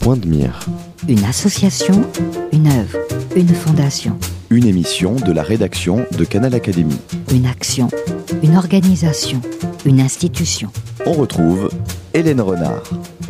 Point de mire. Une association, une œuvre, une fondation. Une émission de la rédaction de Canal Académie. Une action, une organisation, une institution. On retrouve Hélène Renard.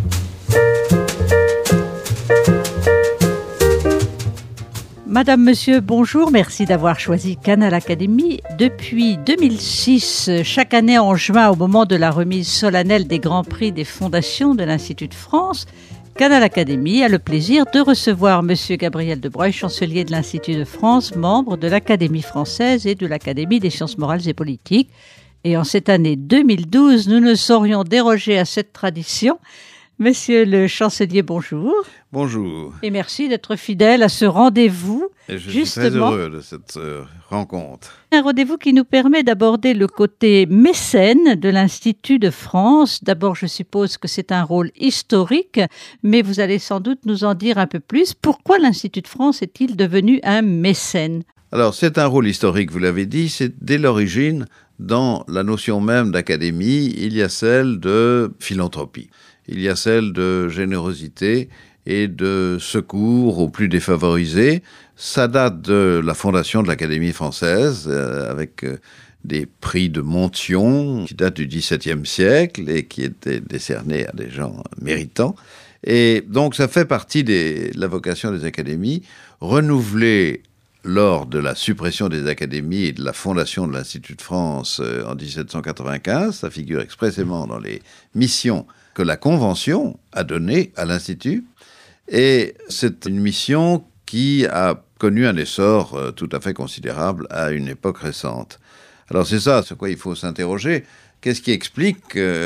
Madame, Monsieur, bonjour, merci d'avoir choisi Canal Académie. Depuis 2006, chaque année en juin, au moment de la remise solennelle des Grands Prix des fondations de l'Institut de France, Canal Académie a le plaisir de recevoir Monsieur Gabriel de Broglie, chancelier de l'Institut de France, membre de l'Académie française et de l'Académie des sciences morales et politiques. Et en cette année 2012, nous ne saurions déroger à cette tradition. Monsieur le chancelier, bonjour. Bonjour. Et merci d'être fidèle à ce rendez-vous. Et je suis très heureux de cette rencontre. Un rendez-vous qui nous permet d'aborder le côté mécène de l'Institut de France. D'abord, je suppose que c'est un rôle historique, mais vous allez sans doute nous en dire un peu plus. Pourquoi l'Institut de France est-il devenu un mécène ? Alors, c'est un rôle historique, vous l'avez dit, c'est dès l'origine, dans la notion même d'académie, il y a celle de philanthropie. Il y a celle de générosité et de secours aux plus défavorisés. Ça date de la fondation de l'Académie française, avec des prix de Monthyon, qui datent du XVIIe siècle et qui étaient décernés à des gens méritants. Et donc, ça fait partie de la vocation des académies, renouvelée lors de la suppression des académies et de la fondation de l'Institut de France en 1795. Ça figure expressément dans les missions que la Convention a données à l'Institut. Et c'est une mission qui a connu un essor tout à fait considérable à une époque récente. Alors c'est ça sur quoi il faut s'interroger. Qu'est-ce qui explique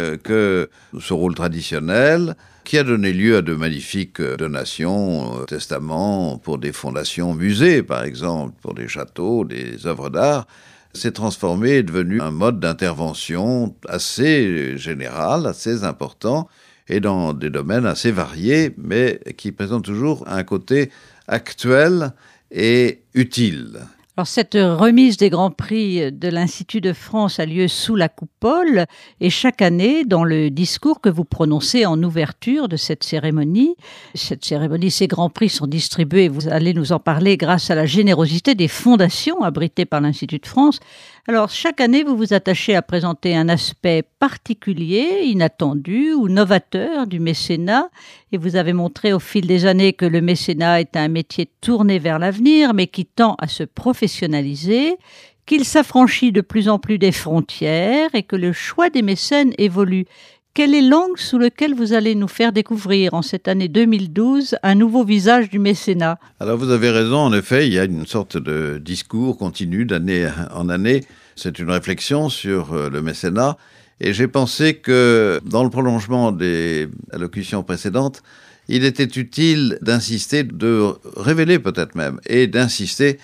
que ce rôle traditionnel, qui a donné lieu à de magnifiques donations, testaments pour des fondations musées, par exemple, pour des châteaux, des œuvres d'art, s'est transformé et est devenu un mode d'intervention assez général, assez important, et dans des domaines assez variés, mais qui présentent toujours un côté actuel et utile. Alors cette remise des Grands Prix de l'Institut de France a lieu sous la coupole et chaque année, dans le discours que vous prononcez en ouverture de cette cérémonie, ces Grands Prix sont distribués, vous allez nous en parler, grâce à la générosité des fondations abritées par l'Institut de France. Alors chaque année, vous vous attachez à présenter un aspect particulier, inattendu ou novateur du mécénat et vous avez montré au fil des années que le mécénat est un métier tourné vers l'avenir mais qui tend à se professionnaliser, qu'il s'affranchit de plus en plus des frontières et que le choix des mécènes évolue. Quel est l'angle sous lequel vous allez nous faire découvrir en cette année 2012 un nouveau visage du mécénat ? Alors vous avez raison, en effet, il y a une sorte de discours continu d'année en année. C'est une réflexion sur le mécénat. Et j'ai pensé que, dans le prolongement des allocutions précédentes, il était utile d'insister, de révéler peut-être même, et d'insister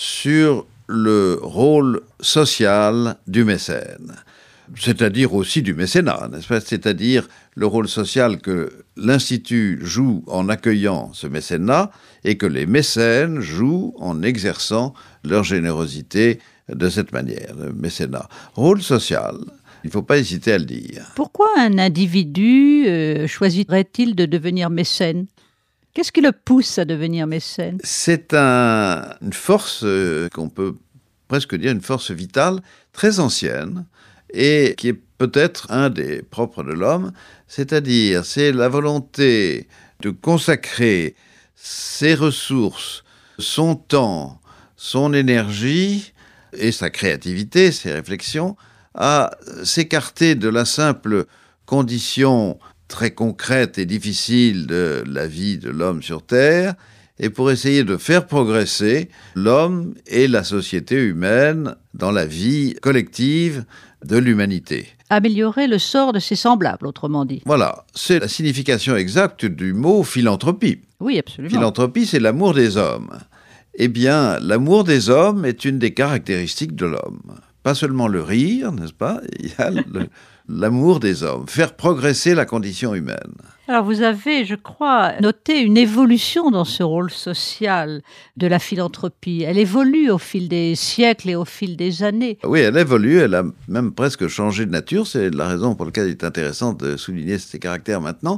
sur le rôle social du mécène. C'est-à-dire aussi du mécénat, n'est-ce pas ? C'est-à-dire le rôle social que l'Institut joue en accueillant ce mécénat et que les mécènes jouent en exerçant leur générosité de cette manière, le mécénat. Rôle social, il ne faut pas hésiter à le dire. Pourquoi un individu choisirait-il de devenir mécène ? Qu'est-ce qui le pousse à devenir mécène ? C'est une force qu'on peut presque dire une force vitale très ancienne, et qui est peut-être un des propres de l'homme, c'est-à-dire c'est la volonté de consacrer ses ressources, son temps, son énergie et sa créativité, ses réflexions, à s'écarter de la simple condition très concrète et difficile de la vie de l'homme sur Terre, et pour essayer de faire progresser l'homme et la société humaine dans la vie collective de l'humanité. Améliorer le sort de ses semblables, autrement dit. Voilà, c'est la signification exacte du mot philanthropie. Oui, absolument. Philanthropie, c'est l'amour des hommes. Eh bien, l'amour des hommes est une des caractéristiques de l'homme. Pas seulement le rire, n'est-ce pas ? Il y a l'amour des hommes, faire progresser la condition humaine. Alors vous avez, je crois, noté une évolution dans ce rôle social de la philanthropie. Elle évolue au fil des siècles et au fil des années. Oui, elle évolue, elle a même presque changé de nature. C'est la raison pour laquelle il est intéressant de souligner ces caractères maintenant.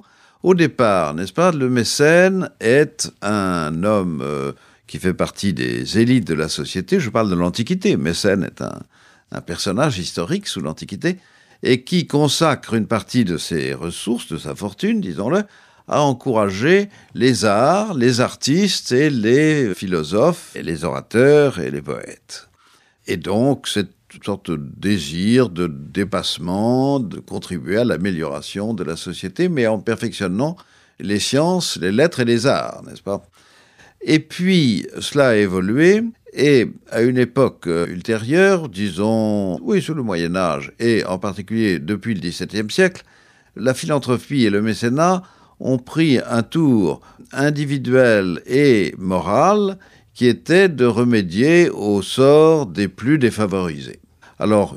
Au départ, n'est-ce pas, le mécène est un homme qui fait partie des élites de la société. Je parle de l'Antiquité. Mécène est un personnage historique sous l'Antiquité et qui consacre une partie de ses ressources, de sa fortune, disons-le, à encourager les arts, les artistes et les philosophes, et les orateurs et les poètes. Et donc, cette sorte de désir de dépassement, de contribuer à l'amélioration de la société, mais en perfectionnant les sciences, les lettres et les arts, n'est-ce pas ? Et puis, cela a évolué, et à une époque ultérieure, disons, sous le Moyen-Âge, et en particulier depuis le XVIIe siècle, la philanthropie et le mécénat ont pris un tour individuel et moral qui était de remédier au sort des plus défavorisés. Alors,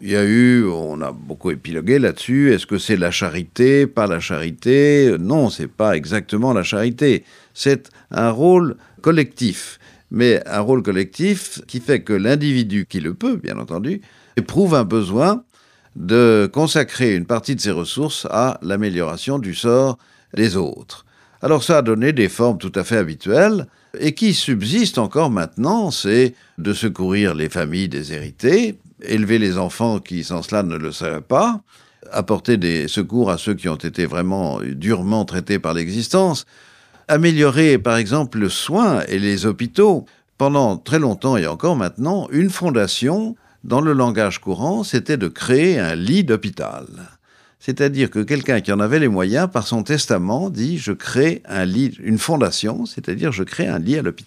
on a beaucoup épilogué là-dessus, est-ce que c'est la charité, pas la charité ? Non, c'est pas exactement la charité, c'est un rôle collectif, mais un rôle collectif qui fait que l'individu, qui le peut, bien entendu, éprouve un besoin de consacrer une partie de ses ressources à l'amélioration du sort des autres. Alors ça a donné des formes tout à fait habituelles et qui subsistent encore maintenant, c'est de secourir les familles déshéritées, élever les enfants qui sans cela ne le seraient pas, apporter des secours à ceux qui ont été vraiment durement traités par l'existence, améliorer par exemple le soin et les hôpitaux. Pendant très longtemps et encore maintenant, une fondation, dans le langage courant, c'était de créer un lit d'hôpital. C'est-à-dire que quelqu'un qui en avait les moyens, par son testament, dit « je crée un lit, une fondation », c'est-à-dire « je crée un lit à l'hôpital ».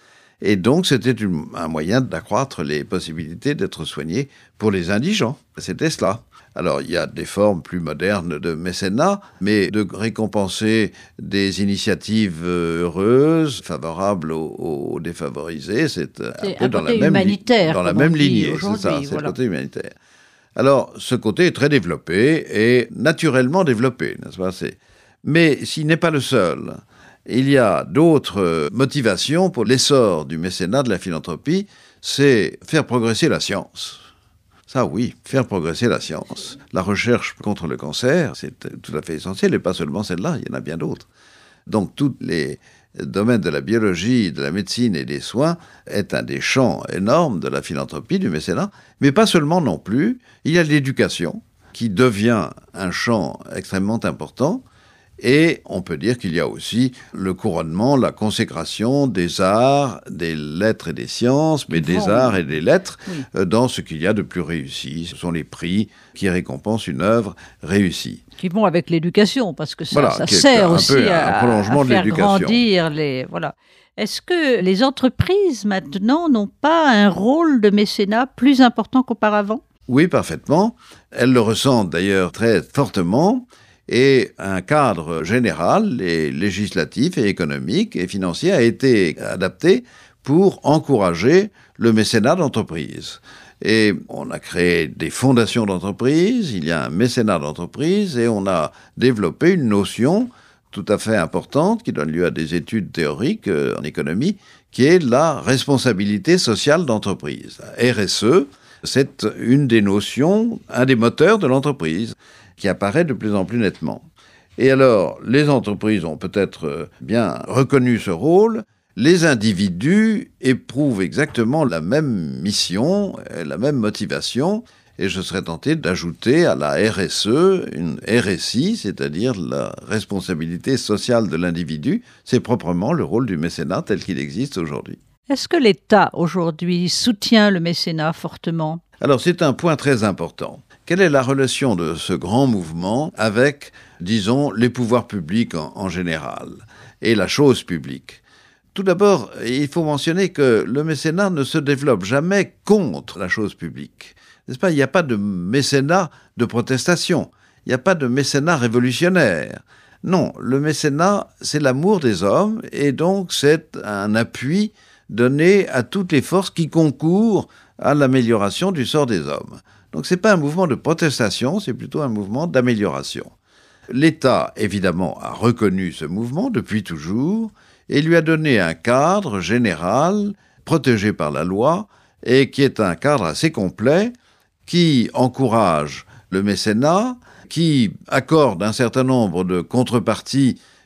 Et donc, c'était un moyen d'accroître les possibilités d'être soigné pour les indigents. C'était cela. Alors, il y a des formes plus modernes de mécénat, mais de récompenser des initiatives heureuses, favorables aux défavorisés, c'est un peu dans la même lignée. C'est ça, c'est le côté humanitaire. Alors, ce côté est très développé et naturellement développé, n'est-ce pas ? Mais s'il n'est pas le seul, il y a d'autres motivations pour l'essor du mécénat, de la philanthropie, c'est faire progresser la science. Ça, oui, faire progresser la science. La recherche contre le cancer, c'est tout à fait essentiel, et pas seulement celle-là, il y en a bien d'autres. Donc, tous les domaines de la biologie, de la médecine et des soins est un des champs énormes de la philanthropie, du mécénat, mais pas seulement non plus. Il y a l'éducation, qui devient un champ extrêmement important, et on peut dire qu'il y a aussi le couronnement, la consécration des arts, des lettres et des sciences, mais des arts et des lettres dans ce qu'il y a de plus réussi. Ce sont les prix qui récompensent une œuvre réussie. Qui vont avec l'éducation, parce que ça sert aussi à faire grandir les... Voilà. Est-ce que les entreprises, maintenant, n'ont pas un rôle de mécénat plus important qu'auparavant ? Oui, parfaitement. Elles le ressentent d'ailleurs très fortement. Et un cadre général, et législatif et économique et financier a été adapté pour encourager le mécénat d'entreprise. Et on a créé des fondations d'entreprise, il y a un mécénat d'entreprise et on a développé une notion tout à fait importante qui donne lieu à des études théoriques en économie, qui est la responsabilité sociale d'entreprise. La RSE, c'est une des notions, un des moteurs de l'entreprise, qui apparaît de plus en plus nettement. Et alors, les entreprises ont peut-être bien reconnu ce rôle, les individus éprouvent exactement la même mission, la même motivation, et je serais tenté d'ajouter à la RSE une RSI, c'est-à-dire la responsabilité sociale de l'individu, c'est proprement le rôle du mécénat tel qu'il existe aujourd'hui. Est-ce que l'État, aujourd'hui, soutient le mécénat fortement ? Alors, c'est un point très important. Quelle est la relation de ce grand mouvement avec, disons, les pouvoirs publics en général et la chose publique ? Tout d'abord, il faut mentionner que le mécénat ne se développe jamais contre la chose publique. N'est-ce pas ? Il n'y a pas de mécénat de protestation. Il n'y a pas de mécénat révolutionnaire. Non, le mécénat, c'est l'amour des hommes et donc c'est un appui donné à toutes les forces qui concourent à l'amélioration du sort des hommes. Donc ce n'est pas un mouvement de protestation, c'est plutôt un mouvement d'amélioration. L'État, évidemment, a reconnu ce mouvement depuis toujours et lui a donné un cadre général, protégé par la loi, et qui est un cadre assez complet, qui encourage le mécénat, qui accorde un certain nombre de contreparties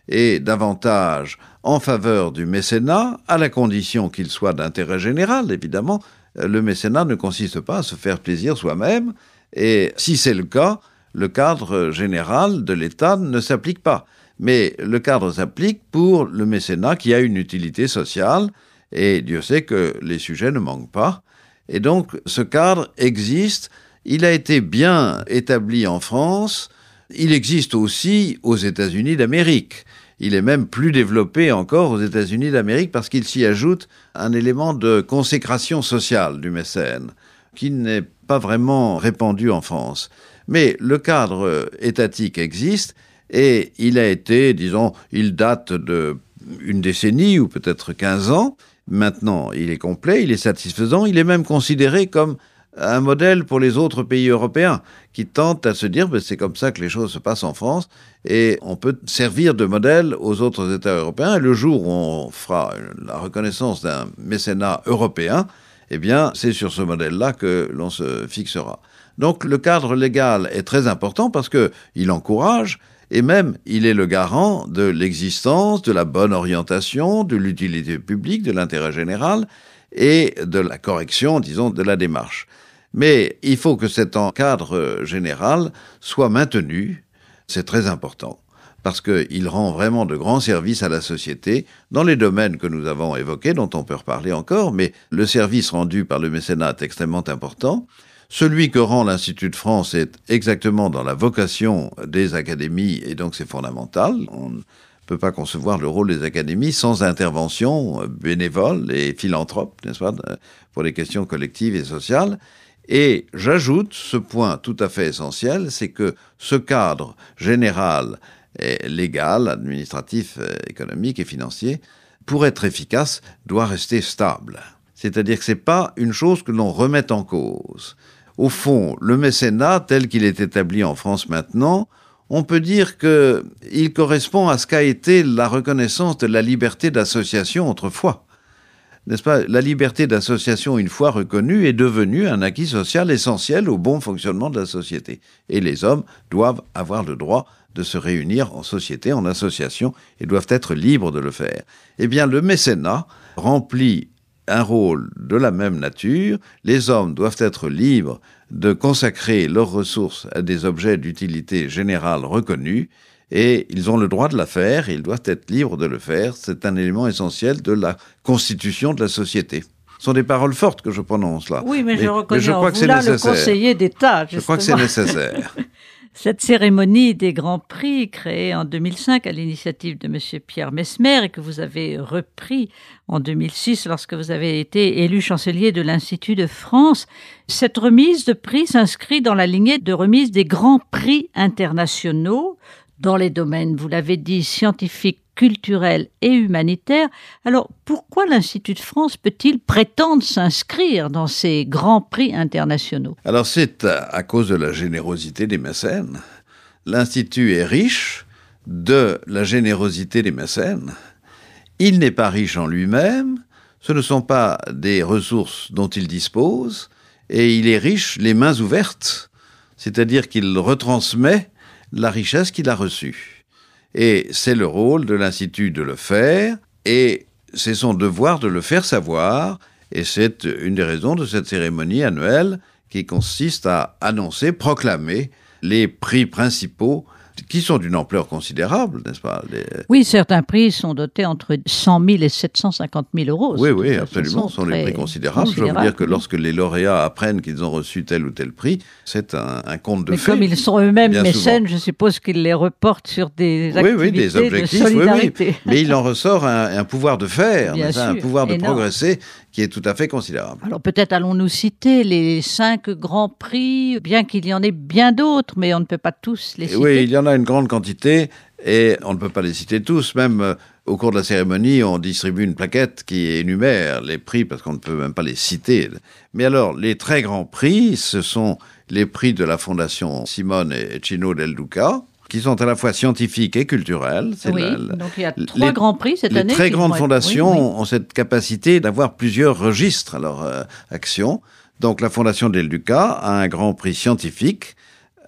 est davantage en faveur du mécénat, à la condition qu'il soit d'intérêt général, évidemment. Le mécénat ne consiste pas à se faire plaisir soi-même, et si c'est le cas, le cadre général de l'État ne s'applique pas. Mais le cadre s'applique pour le mécénat qui a une utilité sociale, et Dieu sait que les sujets ne manquent pas. Et donc, ce cadre existe, il a été bien établi en France, il existe aussi aux États-Unis d'Amérique. Il est même plus développé encore aux États-Unis d'Amérique parce qu'il s'y ajoute un élément de consécration sociale du mécène, qui n'est pas vraiment répandu en France. Mais le cadre étatique existe et il a été, disons, il date d'une décennie ou peut-être 15 ans. Maintenant, il est complet, il est satisfaisant, il est même considéré comme un modèle pour les autres pays européens qui tentent à se dire c'est comme ça que les choses se passent en France et on peut servir de modèle aux autres États européens. Et le jour où on fera la reconnaissance d'un mécénat européen, eh bien, c'est sur ce modèle-là que l'on se fixera. Donc, le cadre légal est très important parce qu'il encourage et même il est le garant de l'existence, de la bonne orientation, de l'utilité publique, de l'intérêt général et de la correction, disons, de la démarche. Mais il faut que cet cadre général soit maintenu, c'est très important, parce qu'il rend vraiment de grands services à la société dans les domaines que nous avons évoqués, dont on peut reparler encore, mais le service rendu par le mécénat est extrêmement important. Celui que rend l'Institut de France est exactement dans la vocation des académies, et donc c'est fondamental. On ne peut pas concevoir le rôle des académies sans intervention bénévole et philanthrope, n'est-ce pas, pour les questions collectives et sociales. Et j'ajoute ce point tout à fait essentiel, c'est que ce cadre général et légal, administratif, économique et financier, pour être efficace, doit rester stable. C'est-à-dire que ce n'est pas une chose que l'on remette en cause. Au fond, le mécénat, tel qu'il est établi en France maintenant, on peut dire qu'il correspond à ce qu'a été la reconnaissance de la liberté d'association autrefois. N'est-ce pas ? La liberté d'association, une fois reconnue, est devenue un acquis social essentiel au bon fonctionnement de la société. Et les hommes doivent avoir le droit de se réunir en société, en association, et doivent être libres de le faire. Eh bien, le mécénat remplit un rôle de la même nature. Les hommes doivent être libres de consacrer leurs ressources à des objets d'utilité générale reconnus, et ils ont le droit de la faire, et ils doivent être libres de le faire. C'est un élément essentiel de la constitution de la société. Ce sont des paroles fortes que je prononce là. Oui, mais je reconnais je crois en vous là le conseiller d'État, justement. Je crois que c'est nécessaire. Cette cérémonie des Grands Prix, créée en 2005 à l'initiative de M. Pierre Messmer et que vous avez repris en 2006 lorsque vous avez été élu chancelier de l'Institut de France, cette remise de prix s'inscrit dans la lignée de remise des Grands Prix internationaux dans les domaines, vous l'avez dit, scientifiques, culturels et humanitaires. Alors, pourquoi l'Institut de France peut-il prétendre s'inscrire dans ces grands prix internationaux ? Alors, c'est à cause de la générosité des mécènes. L'Institut est riche de la générosité des mécènes. Il n'est pas riche en lui-même, ce ne sont pas des ressources dont il dispose, et il est riche les mains ouvertes, c'est-à-dire qu'il retransmet la richesse qu'il a reçue. Et c'est le rôle de l'Institut de le faire, et c'est son devoir de le faire savoir, et c'est une des raisons de cette cérémonie annuelle qui consiste à annoncer, proclamer les prix principaux qui sont d'une ampleur considérable, n'est-ce pas ? Oui, certains prix sont dotés entre 100 000 et 750 000 euros. Oui, absolument, ce sont des prix considérables. Je veux dire que lorsque les lauréats apprennent qu'ils ont reçu tel ou tel prix, c'est un conte de fées. Mais comme ils sont eux-mêmes mécènes, je suppose qu'ils les reportent sur des activités des objectifs, de solidarité. Oui. Mais il en ressort un pouvoir de faire, un pouvoir de énorme. Progresser qui est tout à fait considérable. Alors peut-être allons-nous citer les 5 grands prix, bien qu'il y en ait bien d'autres, mais on ne peut pas tous les citer. Oui, il y en a une grande quantité et on ne peut pas les citer tous. Même au cours de la cérémonie, on distribue une plaquette qui énumère les prix parce qu'on ne peut même pas les citer. Mais alors, les très grands prix, ce sont les prix de la Fondation Simone et Cino del Duca, qui sont à la fois scientifiques et culturels. Donc il y a 3 grands prix cette année. Les très grandes fondations ont cette capacité d'avoir plusieurs registres à leur action. Donc la Fondation del Duca a un grand prix scientifique,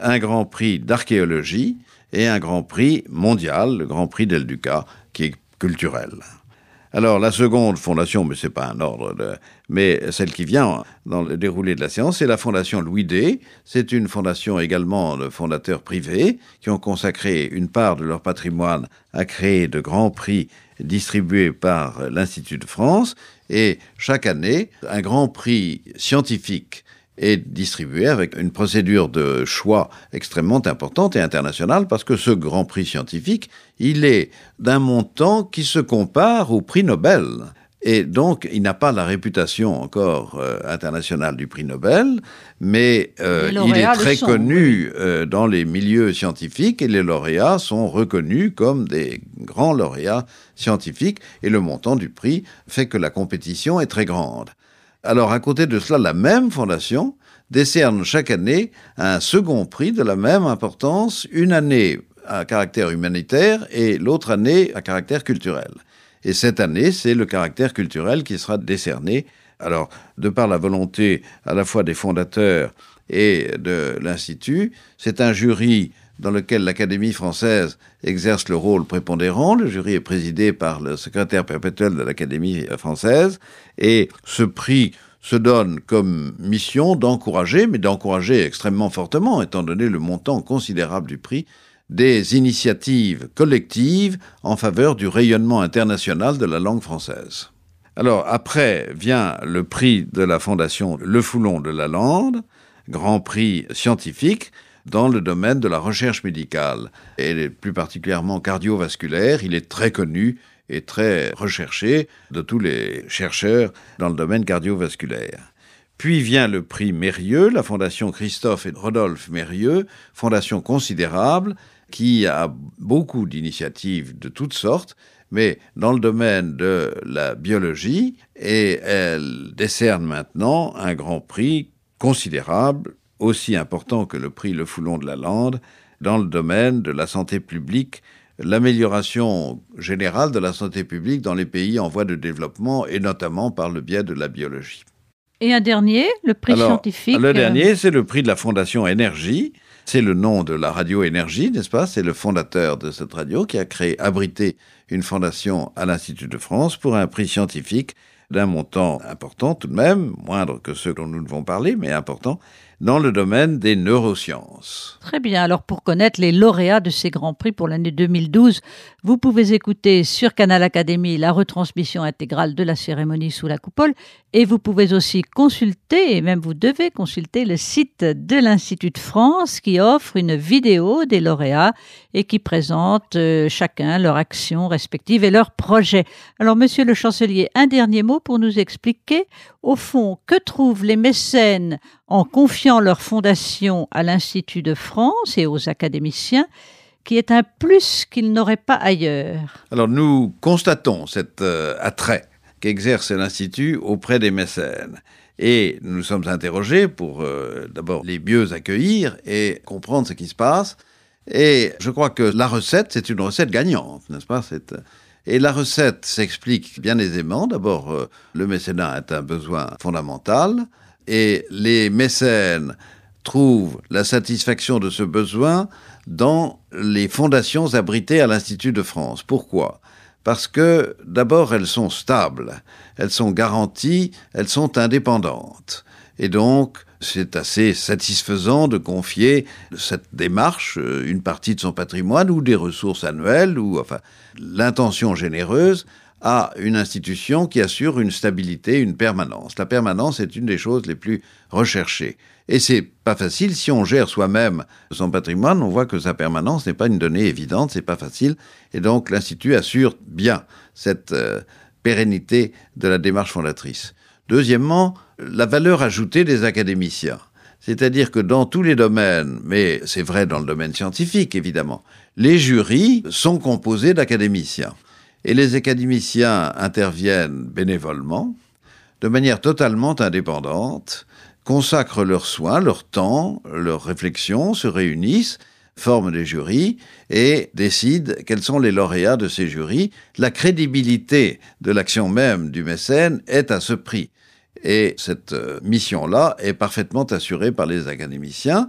un grand prix d'archéologie et un grand prix mondial, le grand prix d'El Duca, qui est culturel. Alors, la seconde fondation, mais c'est pas un ordre, mais celle qui vient dans le déroulé de la séance, c'est la fondation Louis D. C'est une fondation également de fondateurs privés qui ont consacré une part de leur patrimoine à créer de grands prix distribués par l'Institut de France. Et chaque année, un grand prix scientifique est distribué avec une procédure de choix extrêmement importante et internationale, parce que ce grand prix scientifique, il est d'un montant qui se compare au prix Nobel. Et donc, il n'a pas la réputation encore internationale du prix Nobel, mais il est très connu dans les milieux scientifiques, et les lauréats sont reconnus comme des grands lauréats scientifiques, et le montant du prix fait que la compétition est très grande. Alors, à côté de cela, la même fondation décerne chaque année un second prix de la même importance, une année à caractère humanitaire et l'autre année à caractère culturel. Et cette année, c'est le caractère culturel qui sera décerné. Alors, de par la volonté à la fois des fondateurs et de l'Institut, c'est un jury dans lequel l'Académie française exerce le rôle prépondérant. Le jury est présidé par le secrétaire perpétuel de l'Académie française. Et ce prix se donne comme mission d'encourager, mais d'encourager extrêmement fortement, étant donné le montant considérable du prix, des initiatives collectives en faveur du rayonnement international de la langue française. Alors, après vient le prix de la Fondation Le Foulon de Lalande, grand prix scientifique, dans le domaine de la recherche médicale, et plus particulièrement cardiovasculaire. Il est très connu et très recherché de tous les chercheurs dans le domaine cardiovasculaire. Puis vient le prix Mérieux, la fondation Christophe et Rodolphe Mérieux, fondation considérable qui a beaucoup d'initiatives de toutes sortes, mais dans le domaine de la biologie, et elle décerne maintenant un grand prix considérable, aussi important que le prix Le Foulon de Lalande, dans le domaine de la santé publique, l'amélioration générale de la santé publique dans les pays en voie de développement, et notamment par le biais de la biologie. Et un dernier, le prix scientifique. Le dernier, c'est le prix de la Fondation Énergie. C'est le nom de la radio Énergie, n'est-ce pas? C'est le fondateur de cette radio qui a abrité une fondation à l'Institut de France pour un prix scientifique d'un montant important tout de même, moindre que ceux dont nous devons parler, mais important, dans le domaine des neurosciences. Très bien. Alors, pour connaître les lauréats de ces grands prix pour l'année 2012, vous pouvez écouter sur Canal Académie la retransmission intégrale de la cérémonie sous la coupole, et vous pouvez aussi consulter, et même vous devez consulter, le site de l'Institut de France qui offre une vidéo des lauréats et qui présente chacun leur action respective et leurs projets. Alors, monsieur le chancelier, un dernier mot pour nous expliquer, au fond, que trouvent les mécènes en confiant leur fondation à l'Institut de France et aux académiciens, qui est un plus qu'ils n'auraient pas ailleurs. Alors nous constatons cet attrait qu'exerce l'Institut auprès des mécènes. Et nous sommes interrogés pour d'abord les mieux accueillir et comprendre ce qui se passe. Et je crois que la recette, c'est une recette gagnante, n'est-ce pas? Et la recette s'explique bien aisément. D'abord, le mécénat est un besoin fondamental. Et les mécènes trouvent la satisfaction de ce besoin dans les fondations abritées à l'Institut de France. Pourquoi? Parce que, d'abord, elles sont stables, elles sont garanties, elles sont indépendantes. Et donc, c'est assez satisfaisant de confier cette démarche, une partie de son patrimoine ou des ressources annuelles, ou enfin l'intention généreuse, à une institution qui assure une stabilité, une permanence. La permanence est une des choses les plus recherchées. Et c'est pas facile. Si on gère soi-même son patrimoine, on voit que sa permanence n'est pas une donnée évidente, c'est pas facile. Et donc, l'Institut assure bien cette pérennité de la démarche fondatrice. Deuxièmement, la valeur ajoutée des académiciens. C'est-à-dire que dans tous les domaines, mais c'est vrai dans le domaine scientifique, évidemment, les jurys sont composés d'académiciens. Et les académiciens interviennent bénévolement, de manière totalement indépendante, consacrent leurs soins, leur temps, leurs réflexions, se réunissent, forment des jurys et décident quels sont les lauréats de ces jurys. La crédibilité de l'action même du mécène est à ce prix. Et cette mission-là est parfaitement assurée par les académiciens.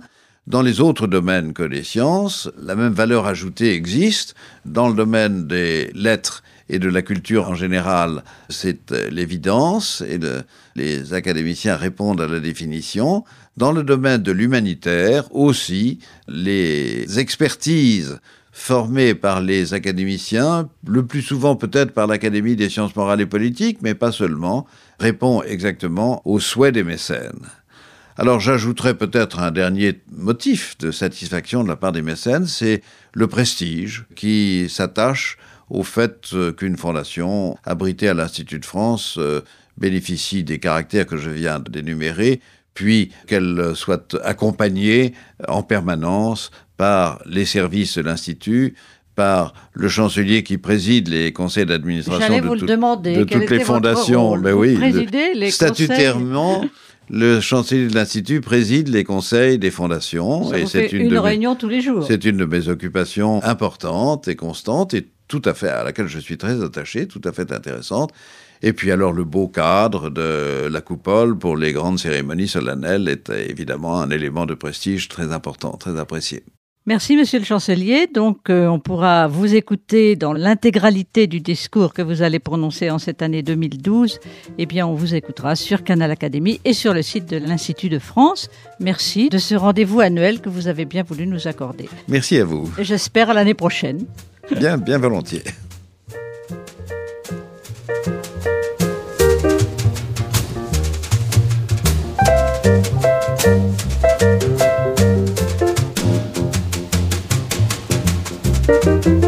Dans les autres domaines que les sciences, la même valeur ajoutée existe. Dans le domaine des lettres et de la culture en général, c'est l'évidence, et les académiciens répondent à la définition. Dans le domaine de l'humanitaire aussi, les expertises formées par les académiciens, le plus souvent peut-être par l'Académie des sciences morales et politiques, mais pas seulement, répondent exactement aux souhaits des mécènes. Alors j'ajouterais peut-être un dernier motif de satisfaction de la part des mécènes, c'est le prestige qui s'attache au fait qu'une fondation abritée à l'Institut de France bénéficie des caractères que je viens d'énumérer, puis qu'elle soit accompagnée en permanence par les services de l'Institut, par le chancelier qui préside les conseils d'administration de toutes les fondations. Mais oui, les statutairement, le chancelier de l'Institut préside les conseils des fondations. Ça, et c'est une réunion tous les jours. C'est une de mes occupations importantes et constantes et tout à fait à laquelle je suis très attaché, tout à fait intéressante. Et puis alors le beau cadre de la coupole pour les grandes cérémonies solennelles est évidemment un élément de prestige très important, très apprécié. Merci, Monsieur le Chancelier. Donc, on pourra vous écouter dans l'intégralité du discours que vous allez prononcer en cette année 2012. Eh bien, on vous écoutera sur Canal Académie et sur le site de l'Institut de France. Merci de ce rendez-vous annuel que vous avez bien voulu nous accorder. Merci à vous. Et j'espère à l'année prochaine. Bien volontiers. Thank you.